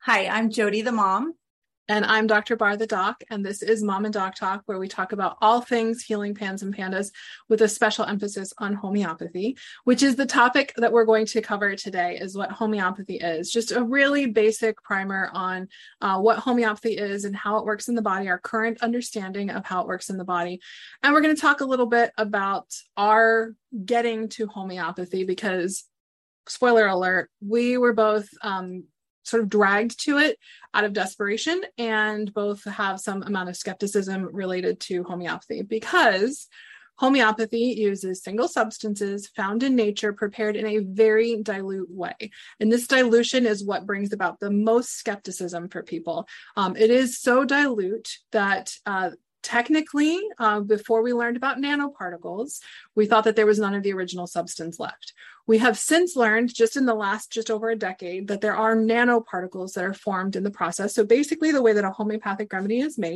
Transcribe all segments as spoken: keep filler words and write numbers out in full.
Hi, I'm Jody, the mom. And I'm Doctor Bar, the doc, and this is Mom and Doc Talk, where we talk about all things healing pans and pandas with a special emphasis on homeopathy, which is the topic that we're going to cover today, is what homeopathy is. Just a really basic primer on uh, what homeopathy is and how it works in the body, our current understanding of how it works in the body. And we're going to talk a little bit about our getting to homeopathy because, spoiler alert, we were both um, sort of dragged to it out of desperation, and both have some amount of skepticism related to homeopathy because homeopathy uses single substances found in nature prepared in a very dilute way. And this dilution is what brings about the most skepticism for people. Um, it is so dilute that uh, Technically, uh, before we learned about nanoparticles, we thought that there was none of the original substance left. We have since learned, just in the last just over a decade, that there are nanoparticles that are formed in the process. So basically, the way that a homeopathic remedy is made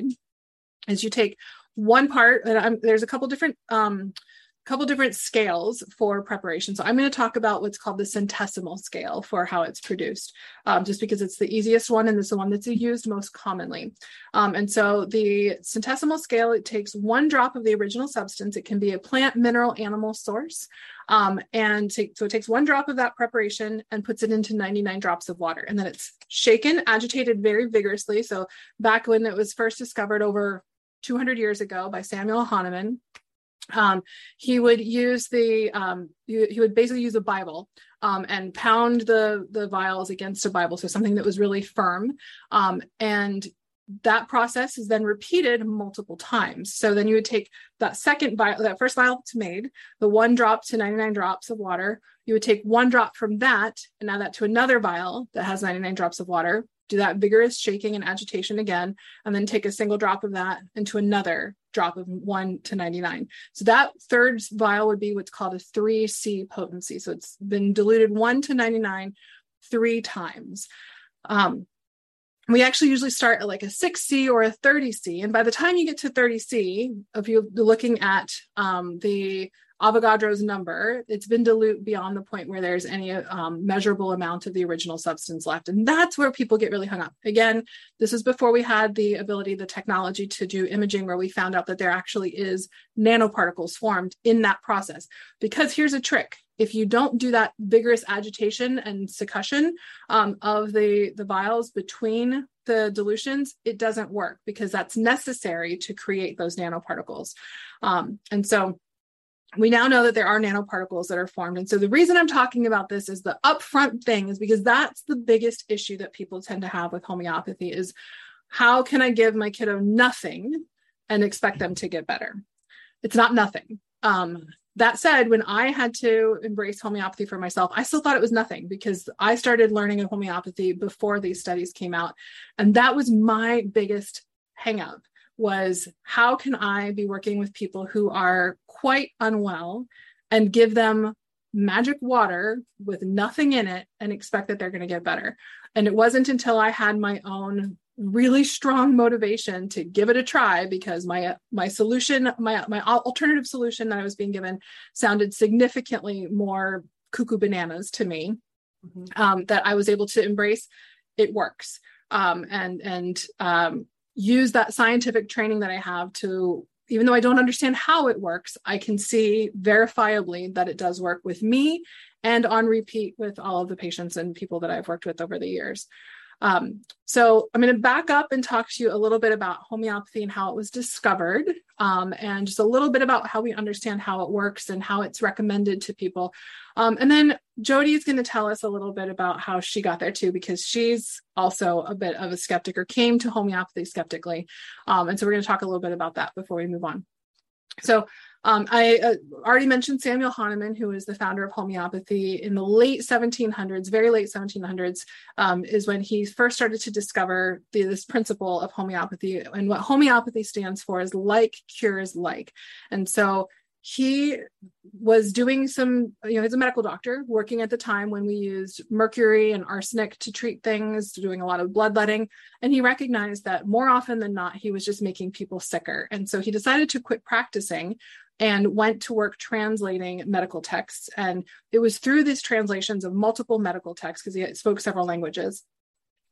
is you take one part, and I'm, there's a couple different um, couple different scales for preparation. So I'm going to talk about what's called the centesimal scale for how it's produced, um, just because it's the easiest one and it's the one that's used most commonly. Um, and so the centesimal scale, it takes one drop of the original substance. It can be a plant, mineral, animal source. Um, and take, so it takes one drop of that preparation and puts it into ninety-nine drops of water. And then it's shaken, agitated very vigorously. So back when it was first discovered over two hundred years ago by Samuel Hahnemann, Um, he would use the, um, he, he would basically use a Bible um, and pound the, the vials against a Bible. So something that was really firm. Um, and that process is then repeated multiple times. So then you would take that second vial, that first vial that's made, the one drop to ninety-nine drops of water. You would take one drop from that and add that to another vial that has ninety-nine drops of water. Do that vigorous shaking and agitation again, and then take a single drop of that into another drop of one to ninety-nine. So that third vial would be what's called a three C potency. So it's been diluted one to ninety-nine three times. Um, we actually usually start at like a six C or a thirty C. And by the time you get to thirty C, if you're looking at um, the Avogadro's number, it's been dilute beyond the point where there's any um, measurable amount of the original substance left. And that's where people get really hung up. Again, this is before we had the ability, the technology to do imaging, where we found out that there actually is nanoparticles formed in that process. Because here's a trick. If you don't do that vigorous agitation and succussion um, of the, the vials between the dilutions, it doesn't work because that's necessary to create those nanoparticles. Um, and so we now know that there are nanoparticles that are formed. And so the reason I'm talking about this is the upfront thing is because that's the biggest issue that people tend to have with homeopathy is how can I give my kiddo nothing and expect them to get better? It's not nothing. Um, that said, when I had to embrace homeopathy for myself, I still thought it was nothing because I started learning of homeopathy before these studies came out. And that was my biggest hang up. Was how can I be working with people who are quite unwell and give them magic water with nothing in it and expect that they're going to get better? And it wasn't until I had my own really strong motivation to give it a try because my my solution, my my alternative solution that I was being given sounded significantly more cuckoo bananas to me, mm-hmm. um, that I was able to embrace. It works. Um, and, and, um, use that scientific training that I have to, even though I don't understand how it works, I can see verifiably that it does work with me and on repeat with all of the patients and people that I've worked with over the years. Um, so I'm going to back up and talk to you a little bit about homeopathy and how it was discovered, um, and just a little bit about how we understand how it works and how it's recommended to people. Um, and then Jody is going to tell us a little bit about how she got there too, because she's also a bit of a skeptic or came to homeopathy skeptically. Um, and so we're going to talk a little bit about that before we move on. So um, I uh, already mentioned Samuel Hahnemann, who is the founder of homeopathy in the late seventeen hundreds, very late seventeen hundreds, um, is when he first started to discover the, this principle of homeopathy. And what homeopathy stands for is like cures like. And so he was doing some, you know, he's a medical doctor working at the time when we used mercury and arsenic to treat things, doing a lot of bloodletting. And he recognized that more often than not, he was just making people sicker. And so he decided to quit practicing and went to work translating medical texts. And it was through these translations of multiple medical texts, because he spoke several languages,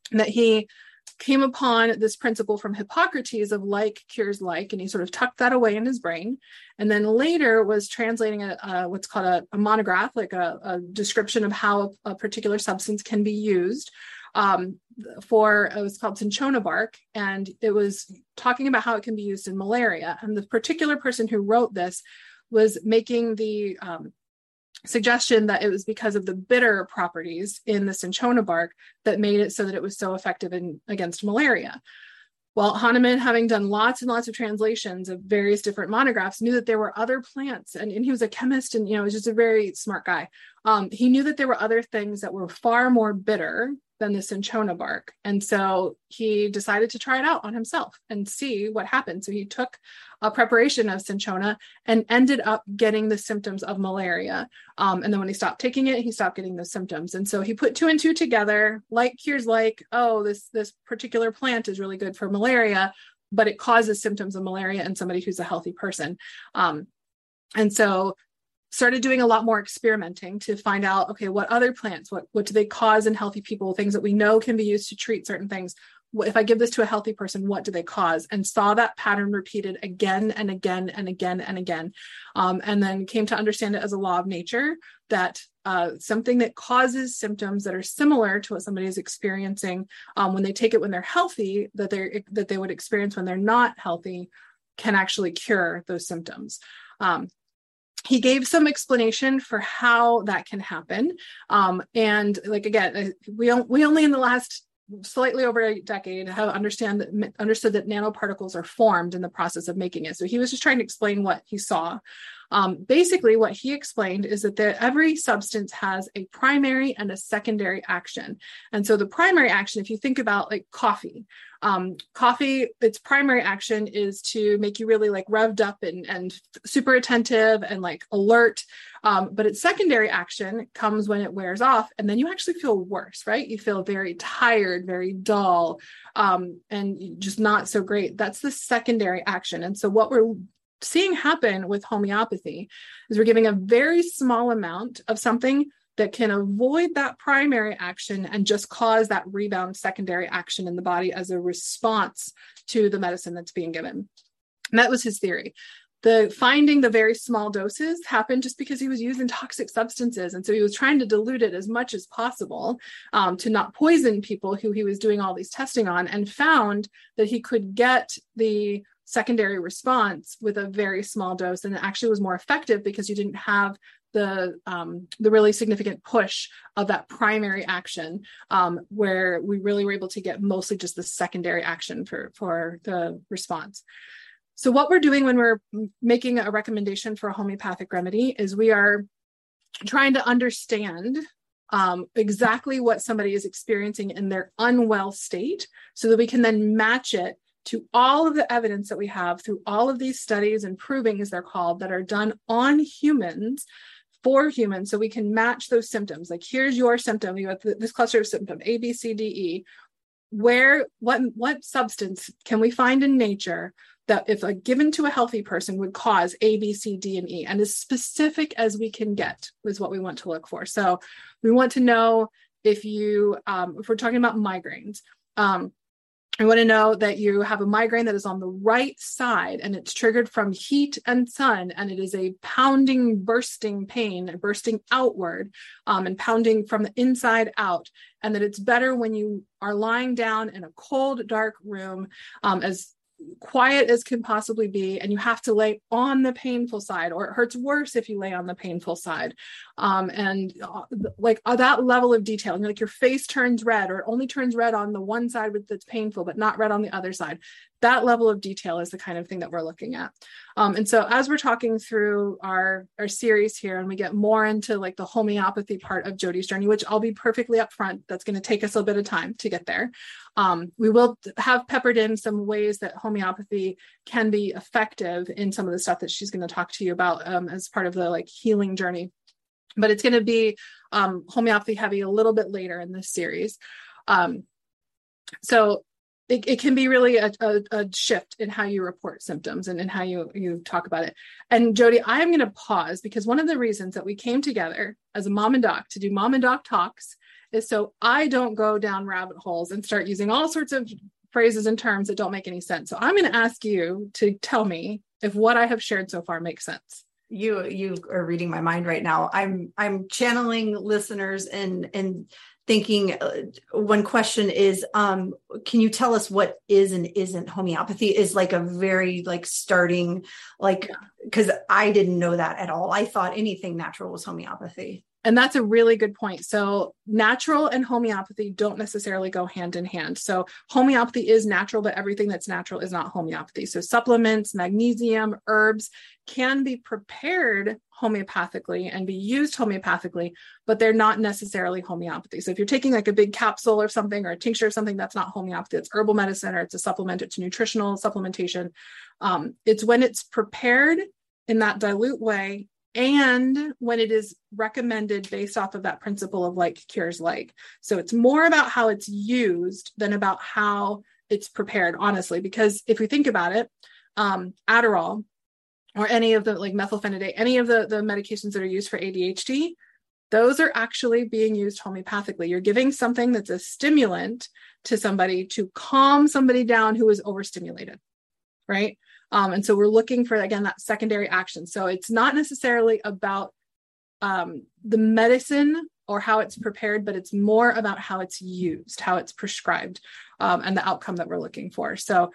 that he came upon this principle from Hippocrates of like cures like, and he sort of tucked that away in his brain. And then later was translating a, a what's called a, a monograph, like a, a description of how a, a particular substance can be used um, for, it was called cinchona bark. And it was talking about how it can be used in malaria. And the particular person who wrote this was making the um, suggestion that it was because of the bitter properties in the cinchona bark that made it so that it was so effective in against malaria. Well, Hahnemann, having done lots and lots of translations of various different monographs, knew that there were other plants, and, and he was a chemist, and you know, was just a very smart guy. Um, he knew that there were other things that were far more bitter than the cinchona bark, and so he decided to try it out on himself and see what happened. So he took a preparation of cinchona and ended up getting the symptoms of malaria. Um, and then when he stopped taking it, he stopped getting those symptoms. And so he put two and two together, like cures like, oh, this, this particular plant is really good for malaria, but it causes symptoms of malaria in somebody who's a healthy person. Um, and so started doing a lot more experimenting to find out, okay, what other plants, what, what do they cause in healthy people, things that we know can be used to treat certain things. If I give this to a healthy person, what do they cause? And saw that pattern repeated again and again and again and again. Um, and then came to understand it as a law of nature, that uh, something that causes symptoms that are similar to what somebody is experiencing um, when they take it when they're healthy, that they that they would experience when they're not healthy, can actually cure those symptoms. Um, He gave some explanation for how that can happen. Um, and like, again, we, we only in the last slightly over a decade have understand that, understood that nanoparticles are formed in the process of making it. So he was just trying to explain what he saw. Um, basically, what he explained is that the, every substance has a primary and a secondary action. And so the primary action, if you think about like coffee, um, coffee, its primary action is to make you really like revved up and, and super attentive and like alert. Um, but its secondary action comes when it wears off, and then you actually feel worse, right? You feel very tired, very dull, um, and just not so great. That's the secondary action. And so what we're seeing happen with homeopathy is we're giving a very small amount of something that can avoid that primary action and just cause that rebound secondary action in the body as a response to the medicine that's being given. And that was his theory. The finding the very small doses happened just because he was using toxic substances. And so he was trying to dilute it as much as possible um, to not poison people who he was doing all these testing on, and found that he could get the secondary response with a very small dose. And it actually was more effective because you didn't have the um, the really significant push of that primary action, um, where we really were able to get mostly just the secondary action for, for the response. So what we're doing when we're making a recommendation for a homeopathic remedy is we are trying to understand um, exactly what somebody is experiencing in their unwell state, so that we can then match it to all of the evidence that we have through all of these studies and provings, they're called, that are done on humans for humans, so we can match those symptoms. Like, here's your symptom, you have this cluster of symptom A, B, C, D, E. Where, what, what substance can we find in nature that, if a given to a healthy person, would cause A, B, C, D, and E, and as specific as we can get is what we want to look for. So we want to know if you, um, if we're talking about migraines, um, I want to know that you have a migraine that is on the right side and it's triggered from heat and sun, and it is a pounding, bursting pain, bursting outward um, and pounding from the inside out. And that it's better when you are lying down in a cold, dark room, um, as quiet as can possibly be, and you have to lay on the painful side, or it hurts worse if you lay on the painful side. Um, and uh, like uh, that level of detail, like your face turns red, or it only turns red on the one side that's painful, but not red on the other side. That level of detail is the kind of thing that we're looking at. Um, and so as we're talking through our, our series here, and we get more into like the homeopathy part of Jodi's journey, which I'll be perfectly upfront, that's going to take us a bit of time to get there. Um, we will have peppered in some ways that homeopathy can be effective in some of the stuff that she's going to talk to you about um, as part of the like healing journey. But it's going to be um, homeopathy heavy a little bit later in this series. Um, so It, it can be really a, a, a shift in how you report symptoms and in how you, you talk about it. And Jodi, I'm going to pause, because one of the reasons that we came together as a mom and doc to do mom and doc talks is so I don't go down rabbit holes and start using all sorts of phrases and terms that don't make any sense. So I'm going to ask you to tell me if what I have shared so far makes sense. You you are reading my mind right now. I'm I'm channeling listeners and and thinking. Uh, one question is, um, can you tell us what is and isn't homeopathy? Is like a very like starting like because yeah. I didn't know that at all. I thought anything natural was homeopathy. And that's a really good point. So natural and homeopathy don't necessarily go hand in hand. So homeopathy is natural, but everything that's natural is not homeopathy. So supplements, magnesium, herbs can be prepared homeopathically and be used homeopathically, but they're not necessarily homeopathy. So if you're taking like a big capsule or something or a tincture or something, that's not homeopathy. It's herbal medicine or it's a supplement, it's nutritional supplementation. Um, it's when it's prepared in that dilute way and when it is recommended based off of that principle of like cures like. So it's more about how it's used than about how it's prepared, honestly, because if we think about it, um, Adderall or any of the like methylphenidate, any of the, the medications that are used for A D H D, those are actually being used homeopathically. You're giving something that's a stimulant to somebody to calm somebody down who is overstimulated, right? Um, and so we're looking for, again, that secondary action. So it's not necessarily about um, the medicine or how it's prepared, but it's more about how it's used, how it's prescribed, um, and the outcome that we're looking for. So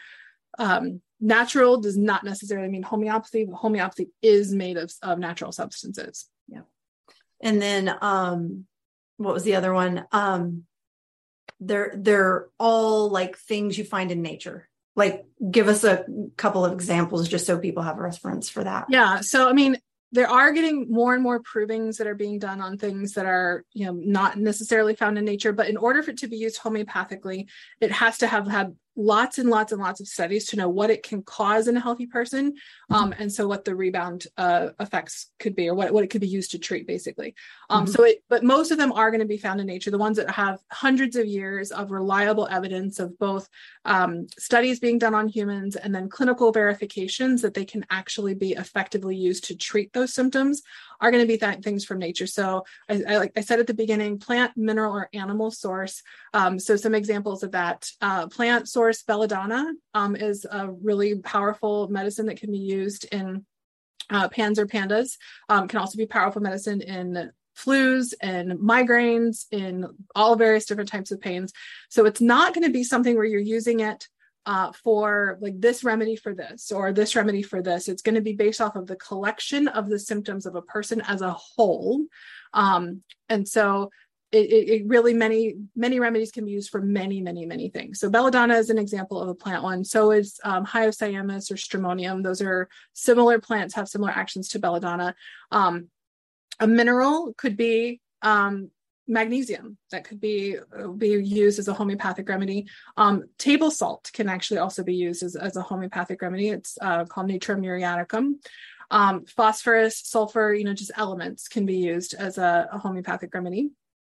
um, natural does not necessarily mean homeopathy, but homeopathy is made of, of natural substances. Yeah. And then um, what was the other one? Um, they're, they're all like things you find in nature. Like, give us a couple of examples just so people have a reference for that. Yeah. So, I mean, there are getting more and more provings that are being done on things that are, you know, not necessarily found in nature, but in order for it to be used homeopathically, it has to have had lots and lots and lots of studies to know what it can cause in a healthy person. Um, and so what the rebound uh, effects could be, or what, what it could be used to treat, basically. Um, mm-hmm. So it, but most of them are going to be found in nature, the ones that have hundreds of years of reliable evidence of both um, studies being done on humans and then clinical verifications that they can actually be effectively used to treat those symptoms are going to be th- things from nature. So I, I, like I said at the beginning, plant, mineral, or animal source. Um, so some examples of that, uh, plant source, belladonna um, is a really powerful medicine that can be used in uh, pans or pandas, um, can also be powerful medicine in flus and migraines, in all various different types of pains. So it's not going to be something where you're using it Uh, for like this remedy for this or this remedy for this. It's going to be based off of the collection of the symptoms of a person as a whole. Um, and so it, it, it really, many, many remedies can be used for many, many, many things. So belladonna is an example of a plant one. So is um, hyoscyamus or stramonium. Those are similar plants, have similar actions to belladonna. Um, a mineral could be um, magnesium that could be be used as a homeopathic remedy. Um, table salt can actually also be used as, as a homeopathic remedy. It's uh, called Natrium muriaticum. Um, phosphorus, sulfur, you know, just elements can be used as a, a homeopathic remedy.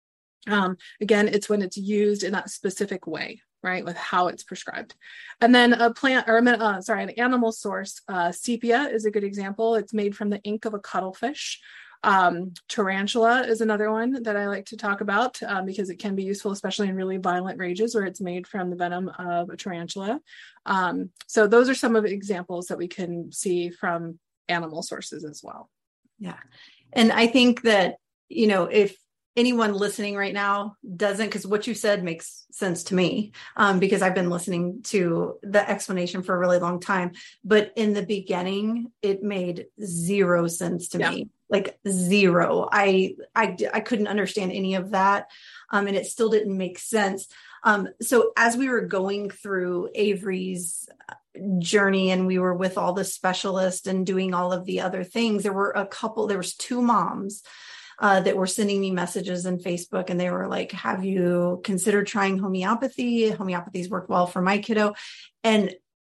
Um, again, it's when it's used in that specific way, right, with how it's prescribed. And then a plant, or uh, sorry, an animal source, uh, sepia is a good example. It's made from the ink of a cuttlefish. Um, tarantula is another one that I like to talk about um, because it can be useful, especially in really violent rages where it's made from the venom of a tarantula. Um, so those are some of the examples that we can see from animal sources as well. Yeah. And I think that, you know, if anyone listening right now doesn't, because what you said makes sense to me, um, because I've been listening to the explanation for a really long time, but in the beginning, it made zero sense to yeah. me. Like zero. I, I, I couldn't understand any of that. Um, and it still didn't make sense. Um, so as we were going through Avery's journey and we were with all the specialists and doing all of the other things, there were a couple, there was two moms uh, that were sending me messages on Facebook, and they were like, have you considered trying homeopathy? Homeopathy's worked well for my kiddo. And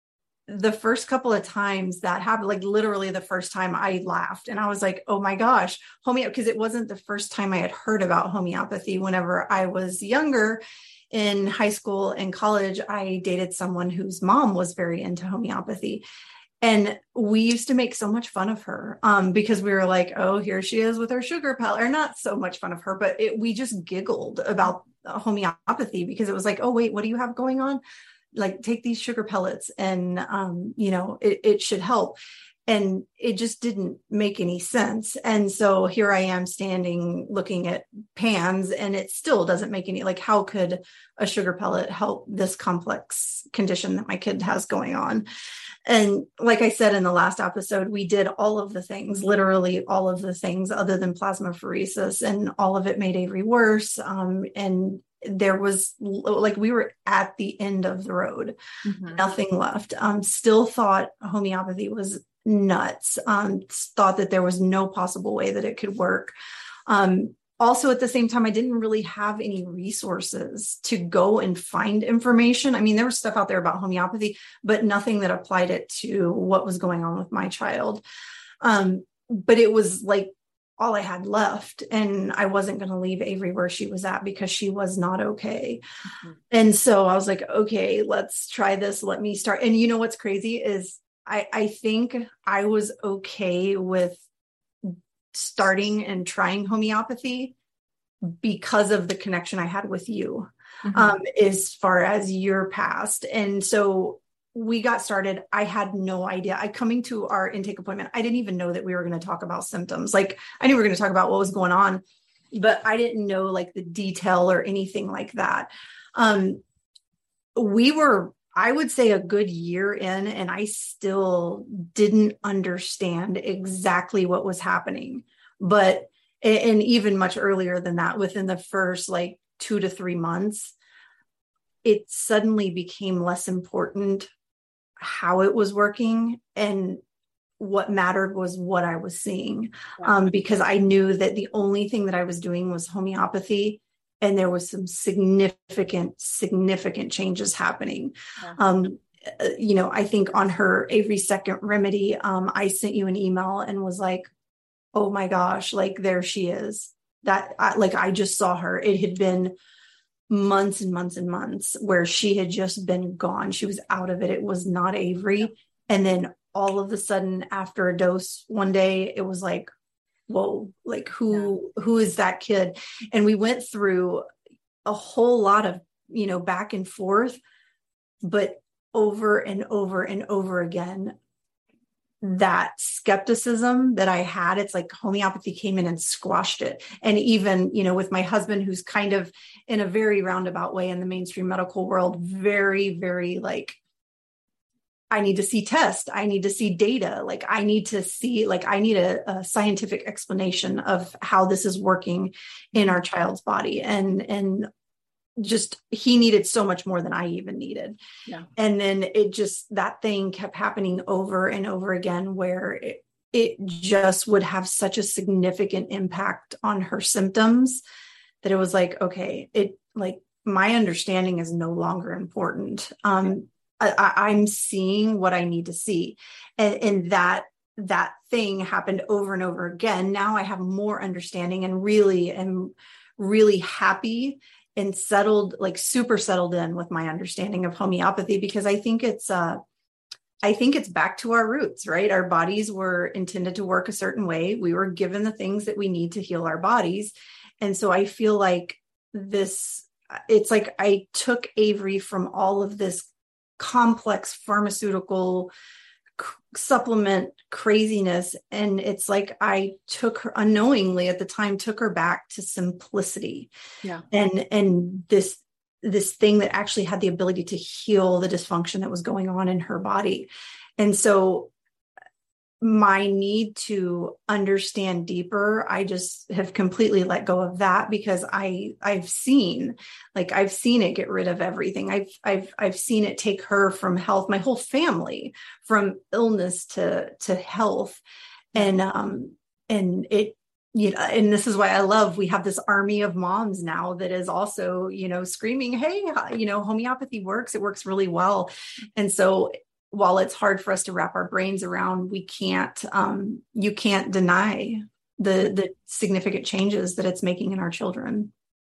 the first couple of times that happened, like literally the first time, I laughed and I was like, oh my gosh, homeopathy, because it wasn't the first time I had heard about homeopathy. Whenever I was younger in high school and college, I dated someone whose mom was very into homeopathy. And we used to make so much fun of her um, because we were like, oh, here she is with her sugar pellet, or not so much fun of her, but it, we just giggled about homeopathy because it was like, oh, wait, what do you have going on? Like, take these sugar pellets and, um, you know, it, it should help. And it just didn't make any sense. And so here I am standing looking at pans, and it still doesn't make any, like, how could a sugar pellet help this complex condition that my kid has going on? And like I said in the last episode, we did all of the things, literally all of the things other than plasmapheresis, and all of it made Avery worse. Um, and there was like, we were at the end of the road, mm-hmm. nothing left. Um, still thought homeopathy was nuts, um, thought that there was no possible way that it could work. Um, also, at the same time, I didn't really have any resources to go and find information. I mean, there was stuff out there about homeopathy, but nothing that applied it to what was going on with my child. Um, but it was like all I had left, and I wasn't going to leave Avery where she was at because she was not okay. Mm-hmm. And so I was like, okay, let's try this. Let me start. And you know, what's crazy is I, I think I was okay with starting and trying homeopathy because of the connection I had with you, mm-hmm. um, as far as your past. And so we got started. I had no idea. I coming to our intake appointment, I didn't even know that we were going to talk about symptoms. Like, I knew we were going to talk about what was going on, but I didn't know like the detail or anything like that. Um, we were, I would say, a good year in, and I still didn't understand exactly what was happening. But, and even much earlier than that, within the first like two to three months, it suddenly became less important how it was working, and what mattered was what I was seeing. Yeah. Um, because I knew that the only thing that I was doing was homeopathy, and there was some significant, significant changes happening. Yeah. Um, you know, I think on her Avery Second Remedy, um, I sent you an email and was like, oh my gosh, like there she is. That I, like, I just saw her. It had been months and months and months where she had just been gone. She was out of it. It was not Avery. Yeah. And then all of a sudden, after a dose one day, it was like, whoa, like who, yeah. who is that kid? And we went through a whole lot of, you know, back and forth, but over and over and over again, that skepticism that I had, it's like homeopathy came in and squashed it. And even, you know, with my husband, who's kind of in a very roundabout way in the mainstream medical world, very, very like, I need to see tests. I need to see data. Like I need to see, like I need a, a scientific explanation of how this is working in our child's body. And, and just, he needed so much more than I even needed. Yeah. And then it just, that thing kept happening over and over again, where it, it just would have such a significant impact on her symptoms that it was like, okay, it like my understanding is no longer important. Um, I, I'm seeing what I need to see. And, and that, that thing happened over and over again. Now I have more understanding and really am really happy and settled, like super settled in with my understanding of homeopathy, because I think it's, uh, I think it's back to our roots, right? Our bodies were intended to work a certain way. We were given the things that we need to heal our bodies. And so I feel like this, it's like I took Avery from all of this complex pharmaceutical c- supplement craziness. And it's like I took her unknowingly at the time, took her back to simplicity. Yeah. And, and this, this thing that actually had the ability to heal the dysfunction that was going on in her body. And so my need to understand deeper, I just have completely let go of that, because I, I've seen, like, I've seen it get rid of everything. I've, I've, I've seen it take her from health, my whole family, from illness to, to health. And, um, and it, you know, and this is why I love, we have this army of moms now that is also, you know, screaming, hey, you know, homeopathy works. It works really well. And so while it's hard for us to wrap our brains around, we can't, um, you can't deny the, the significant changes that it's making in our children.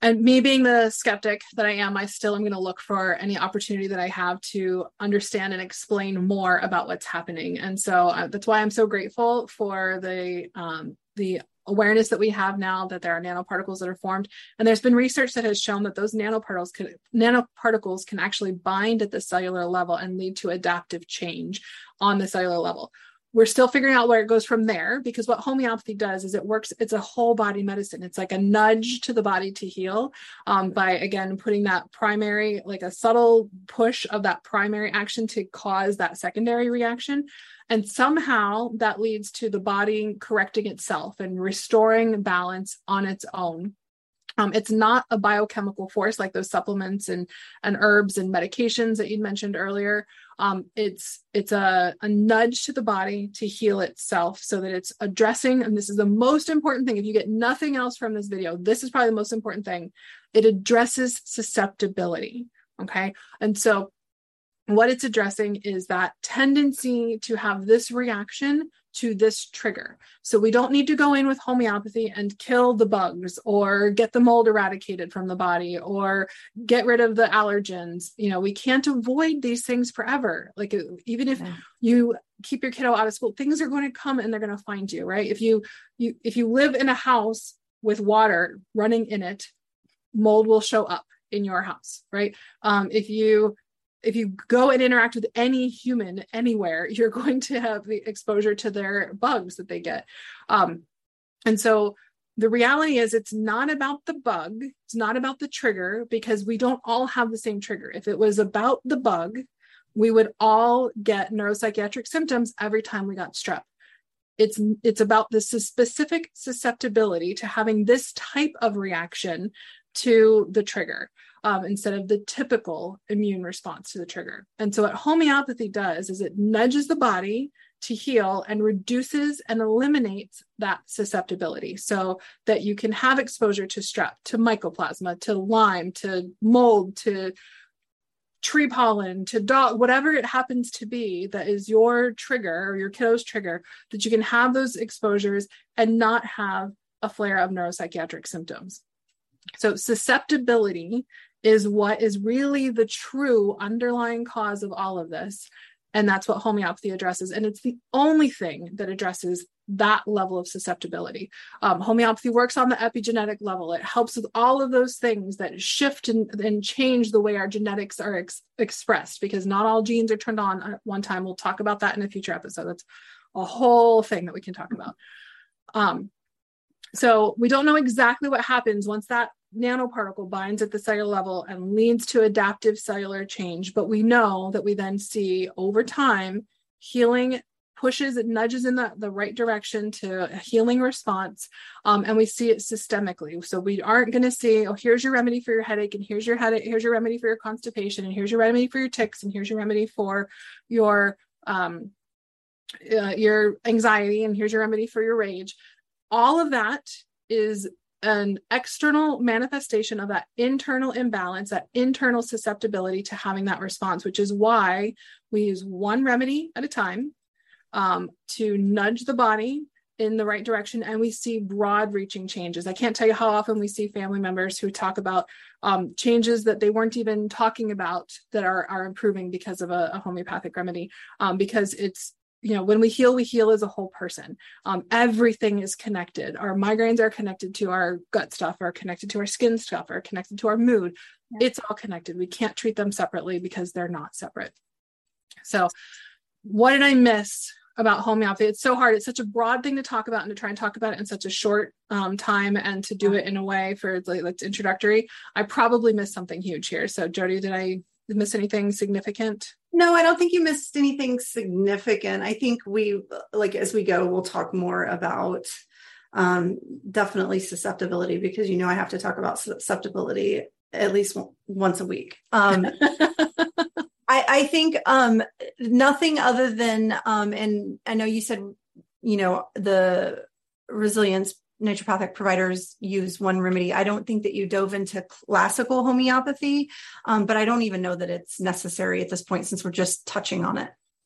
And me being the skeptic that I am, I still am going to look for any opportunity that I have to understand and explain more about what's happening. And so uh, that's why I'm so grateful for the um, the awareness that we have now that there are nanoparticles that are formed. And there's been research that has shown that those nanoparticles can, nanoparticles can actually bind at the cellular level and lead to adaptive change on the cellular level. We're still figuring out where it goes from there, because what homeopathy does is it works, it's a whole body medicine. It's like a nudge to the body to heal um, by, again, putting that primary, like a subtle push of that primary action to cause that secondary reaction. And somehow that leads to the body correcting itself and restoring balance on its own. Um, it's not a biochemical force like those supplements and, and herbs and medications that you'd mentioned earlier. Um, it's it's a, a nudge to the body to heal itself so that it's addressing, and this is the most important thing. If you get nothing else from this video, this is probably the most important thing. It addresses susceptibility. Okay. And so what it's addressing is that tendency to have this reaction to this trigger. So we don't need to go in with homeopathy and kill the bugs or get the mold eradicated from the body or get rid of the allergens. You know, we can't avoid these things forever. Like even if yeah. you keep your kiddo out of school, things are going to come and they're going to find you, right? If you, you, if you live in a house with water running in it, mold will show up in your house, right? Um, if you If you go and interact with any human anywhere, you're going to have the exposure to their bugs that they get. Um, and so the reality is it's not about the bug. It's not about the trigger, because we don't all have the same trigger. If it was about the bug, we would all get neuropsychiatric symptoms every time we got strep. It's, it's about the specific susceptibility to having this type of reaction to the trigger. Um, instead of the typical immune response to the trigger. And so what homeopathy does is it nudges the body to heal and reduces and eliminates that susceptibility so that you can have exposure to strep, to mycoplasma, to Lyme, to mold, to tree pollen, to dog, whatever it happens to be that is your trigger or your kiddo's trigger, that you can have those exposures and not have a flare of neuropsychiatric symptoms. So susceptibility is what is really the true underlying cause of all of this. And that's what homeopathy addresses. And it's the only thing that addresses that level of susceptibility. Um, homeopathy works on the epigenetic level. It helps with all of those things that shift and, and change the way our genetics are ex- expressed, because not all genes are turned on at one time. We'll talk about that in a future episode. That's a whole thing that we can talk about. Um, so we don't know exactly what happens once that nanoparticle binds at the cellular level and leads to adaptive cellular change. But we know that we then see over time healing pushes, it nudges in the, the right direction to a healing response. Um, and we see it systemically. So we aren't going to see, oh, here's your remedy for your headache, and here's your headache, here's your remedy for your constipation, and here's your remedy for your tics, and here's your remedy for your um, uh, your anxiety, and here's your remedy for your rage. All of that is an external manifestation of that internal imbalance, that internal susceptibility to having that response, which is why we use one remedy at a time um, to nudge the body in the right direction. And we see broad reaching changes. I can't tell you how often we see family members who talk about um, changes that they weren't even talking about that are, are improving because of a, a homeopathic remedy, um, because it's, you know, when we heal, we heal as a whole person. Um, everything is connected. Our migraines are connected to our gut stuff, are connected to our skin stuff, are connected to our mood. Yeah. It's all connected. We can't treat them separately because they're not separate. So what did I miss about homeopathy? It's so hard. It's such a broad thing to talk about, and to try and talk about it in such a short um, time, and to do it in a way for like, like introductory. I probably missed something huge here. So Jody, did I miss anything significant? No, I don't think you missed anything significant. I think we, like, as we go, we'll talk more about um, definitely susceptibility, because, you know, I have to talk about susceptibility at least w- once a week. Um, I, I think um, nothing other than, um, and I know you said, you know, the resilience naturopathic providers use one remedy. I don't think that you dove into classical homeopathy, um, but I don't even know that it's necessary at this point, since we're just touching on it.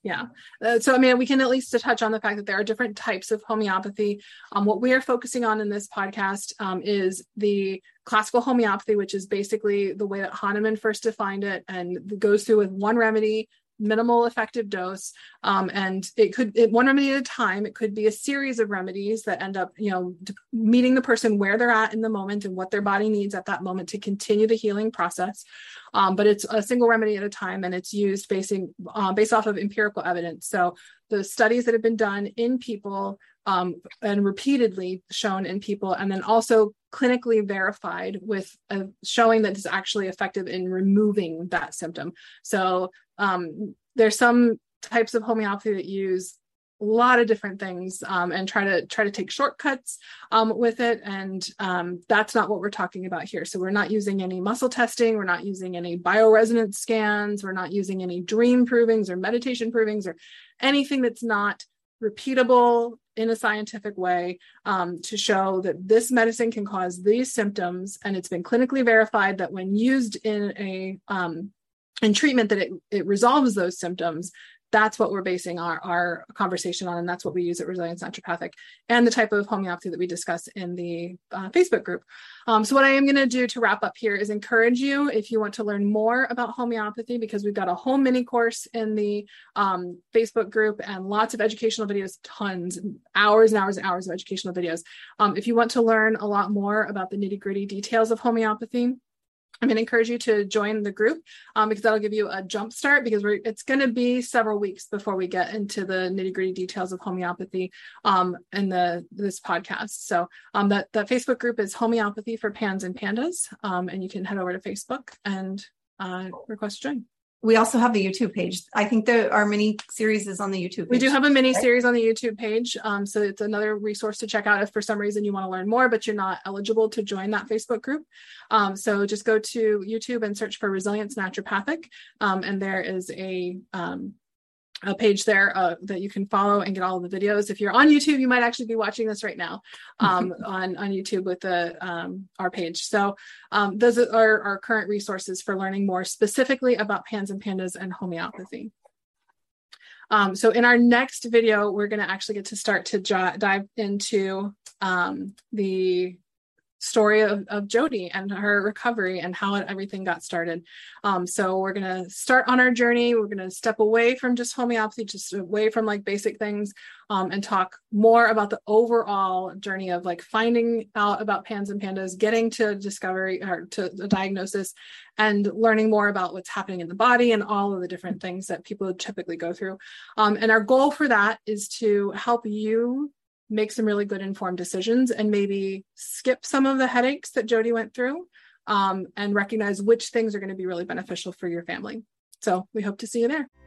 Yeah. Uh, so, I mean, we can at least touch on the fact that there are different types of homeopathy. Um, what we are focusing on in this podcast um, is the classical homeopathy, which is basically the way that Hahnemann first defined it, and goes through with one remedy, minimal effective dose. Um, and it could, it, one remedy at a time, it could be a series of remedies that end up, you know, d- meeting the person where they're at in the moment and what their body needs at that moment to continue the healing process. Um, but it's a single remedy at a time, and it's used basing, uh, based off of empirical evidence. So the studies that have been done in people um, and repeatedly shown in people, and then also clinically verified with uh, showing that it's actually effective in removing that symptom. So um, there's some types of homeopathy that use a lot of different things um, and try to try to take shortcuts um, with it. And um, that's not what we're talking about here. So we're not using any muscle testing. We're not using any bioresonance scans. We're not using any dream provings or meditation provings or anything that's not repeatable in a scientific way um, to show that this medicine can cause these symptoms. And it's been clinically verified that when used in a um, in treatment that it, it resolves those symptoms. That's what we're basing our, our conversation on. And that's what we use at Resilience Naturopathic, and the type of homeopathy that we discuss in the uh, Facebook group. Um, so what I am going to do to wrap up here is encourage you, if you want to learn more about homeopathy, because we've got a whole mini course in the um, Facebook group and lots of educational videos, tons, hours and hours and hours of educational videos. Um, if you want to learn a lot more about the nitty gritty details of homeopathy, I'm going to encourage you to join the group um, because that'll give you a jump start, because we're, it's going to be several weeks before we get into the nitty gritty details of homeopathy um, in the this podcast. So um, that, that Facebook group is Homeopathy for Pans and Pandas. Um, and you can head over to Facebook and uh, request to join. We also have the YouTube page. I think that our mini series is on the YouTube page. We do have a mini series on the YouTube page. Um, so it's another resource to check out if for some reason you want to learn more, but you're not eligible to join that Facebook group. Um, so just go to YouTube and search for Resilience Naturopathic. Um, and there is a, um, a page there uh, that you can follow and get all of the videos. If you're on YouTube, you might actually be watching this right now um, on, on YouTube with the um, our page. So um, those are our current resources for learning more specifically about Pans and Pandas and homeopathy. Um, so in our next video, we're going to actually get to start to j- dive into um, the story of, of Jody and her recovery and how it, everything got started. Um, so we're going to start on our journey. We're going to step away from just homeopathy, just away from like basic things, um, and talk more about the overall journey of like finding out about Pans and Pandas, getting to discovery or to the diagnosis, and learning more about what's happening in the body and all of the different things that people typically go through. Um, and our goal for that is to help you make some really good informed decisions and maybe skip some of the headaches that Jody went through um, and recognize which things are going to be really beneficial for your family. So we hope to see you there.